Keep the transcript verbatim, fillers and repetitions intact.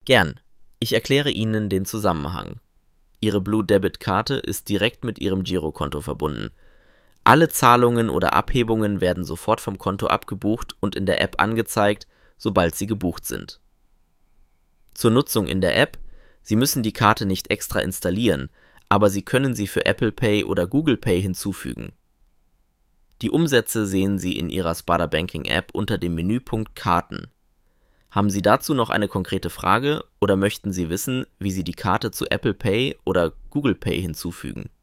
Gern. Ich erkläre Ihnen den Zusammenhang. Ihre Blue Debit Karte ist direkt mit Ihrem Girokonto verbunden. Alle Zahlungen oder Abhebungen werden sofort vom Konto abgebucht und in der App angezeigt, sobald sie gebucht sind. Zur Nutzung in der App: Sie müssen die Karte nicht extra installieren, aber Sie können sie für Apple Pay oder Google Pay hinzufügen. Die Umsätze sehen Sie in Ihrer Sparda Banking App unter dem Menüpunkt Karten. Haben Sie dazu noch eine konkrete Frage oder möchten Sie wissen, wie Sie die Karte zu Apple Pay oder Google Pay hinzufügen?